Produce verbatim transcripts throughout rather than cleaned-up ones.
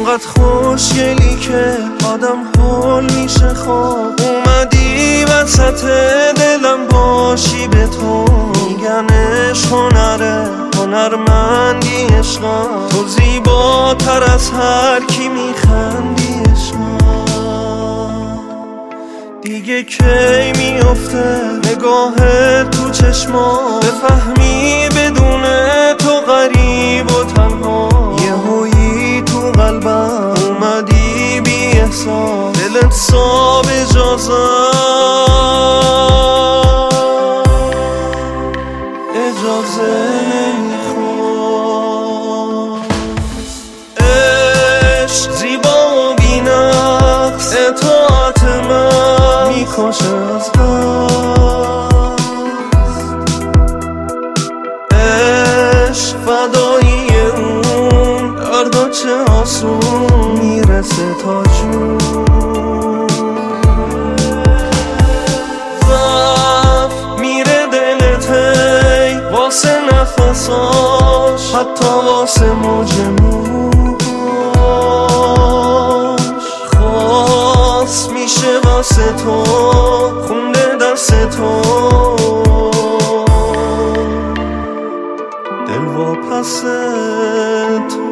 اونقدر خوشگلی که آدم حال میشه خواب. اومدی وسط دلم باشی به تو میگن عشق هنره، هنرمندی عشقم، تو زیباتر از هر کی میخندی عشقم. دیگه کی میفته نگاه تو چشما، بفهمی بدون تو غریب و تنها. یه هویی تو قلبم اومدی بی احساس، دلت صاحب اجازه اجازه نمیخواد. عشق زیبا و بی نقص، اطاعت من میکشه از دست. عشق فدایی اون دردا چه آسون میرسه تا جون. ضعف میره دلت هی واسه نفساش، حتی واسه موج موهاش. خاص میشه واسه تو خونده دست تو، دل واپس تو.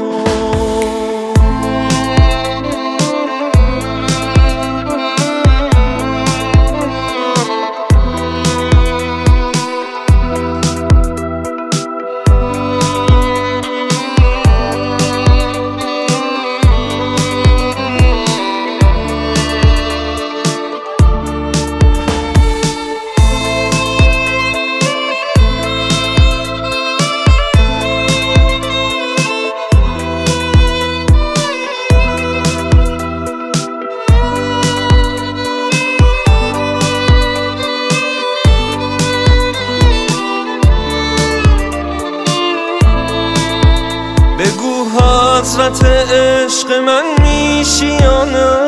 بگو حضرت عشق من میشی یا نه؟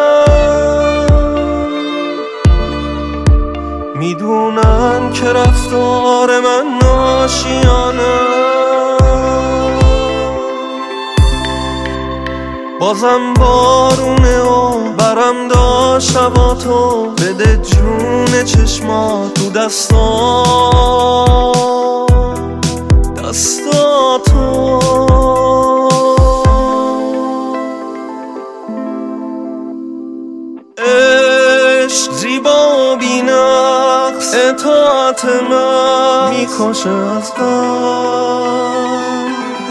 میدونن که رفتار من ناشیانه. بازم بارونه و برم داشت شبا تو، بده جون چشما تو دستا دستا تو. عشق زیبا و بی نقص، اطاعت من میکشه از غم.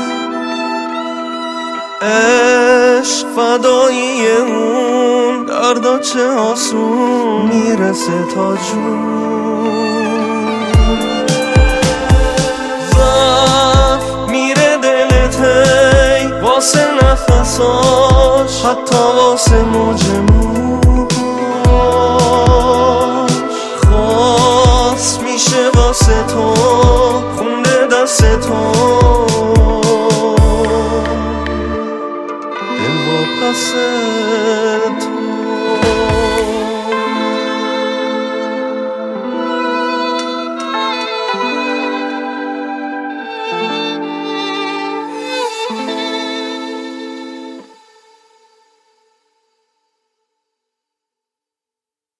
عشق فدایی اون دردا چه آسون میرسه تا جون. ضعف میره دلت هی واسه نفساش، حتی واسه موج موهاش. خاص میشه واسه تو خونده دست تو، دل واپس